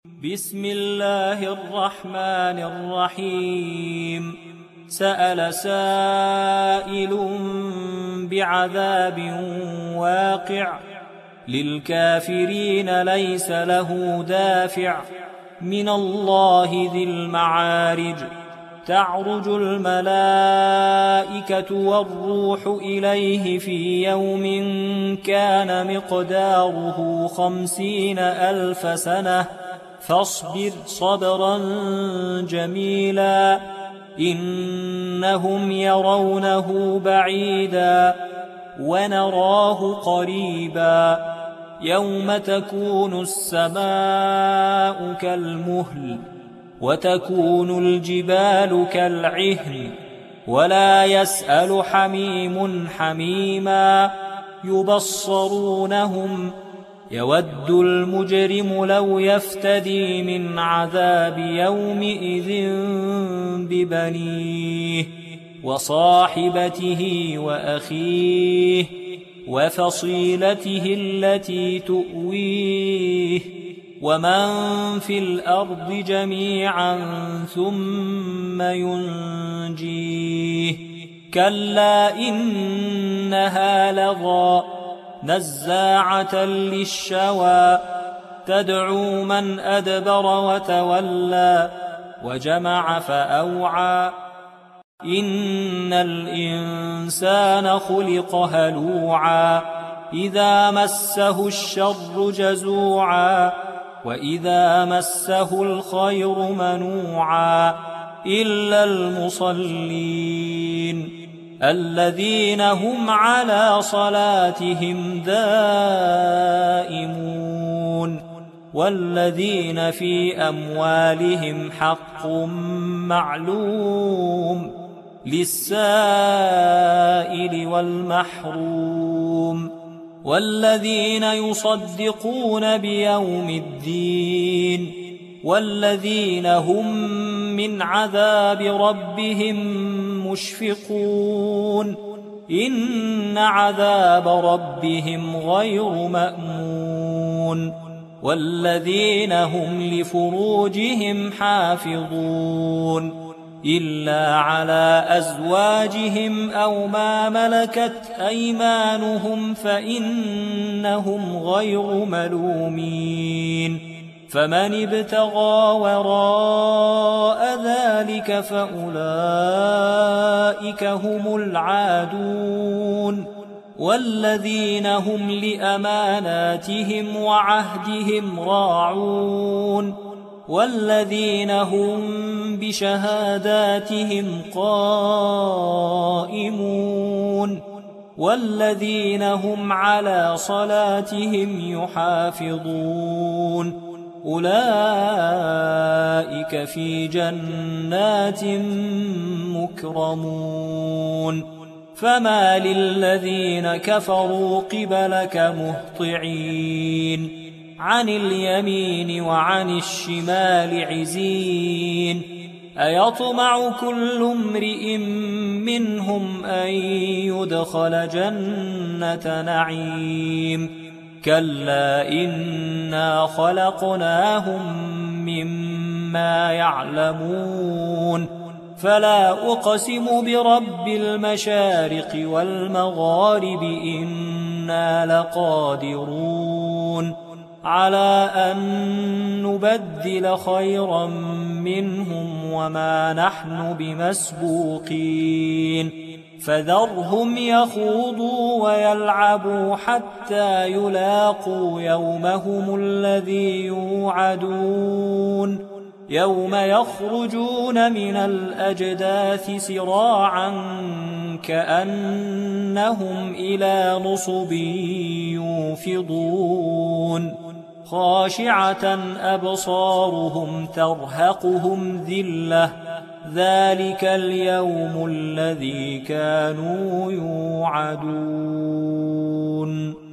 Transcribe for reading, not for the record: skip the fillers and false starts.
بسم الله الرحمن الرحيم. سأل سائل بعذاب واقع للكافرين ليس له دافع من الله ذي المعارج. تعرج الملائكة والروح إليه في يوم كان مقداره 50,000 سنة فاصبر صبرا جميلا إنهم يرونه بعيدا ونراه قريبا يوم تكون السماء كالمهل وتكون الجبال كالعهن ولا يسأل حميم حميما يبصرونهم يود المجرم لو يفتدي من عذاب يومئذ ببنيه وصاحبته وأخيه وفصيلته التي تؤويه ومن في الأرض جميعا ثم ينجيه كلا إنها لظى نزاعة للشوى تدعو من أدبر وتولى وجمع فأوعى إن الإنسان خلق هلوعا إذا مسه الشر جزوعا وإذا مسه الخير منوعا إلا المصلين الذين هم على صلاتهم دائمون والذين في أموالهم حق معلوم للسائل والمحروم والذين يصدقون بيوم الدين والذين هم من عذاب ربهم مشفقون إن عذاب ربهم غير مأمون والذين هم لفروجهم حافظون إلا على أزواجهم أو ما ملكت أيمانهم فإنهم غير ملومين فمن ابتغى وراء ذلك فأولئك هم العادون والذين هم لأماناتهم وعهدهم راعون والذين هم بشهاداتهم قائمون والذين هم على صلاتهم يحافظون أولئك في جنات مكرمون فما للذين كفروا قبلك مهطعين عن اليمين وعن الشمال عزين أيطمع كل امرئ منهم أن يدخل جنة نعيم كلا إنا خلقناهم مما يعلمون فلا أقسم برب المشارق والمغارب إنا لقادرون على أن نبدل خيرا منهم وما نحن بمسبوقين فذرهم يخوضوا ويلعبوا حتى يلاقوا يومهم الذي يوعدون يوم يخرجون من الأجداث سراعا كأنهم إلى نصب يوفضون خاشعة أبصارهم ترهقهم ذلة ذلك اليوم الذي كانوا يوعدون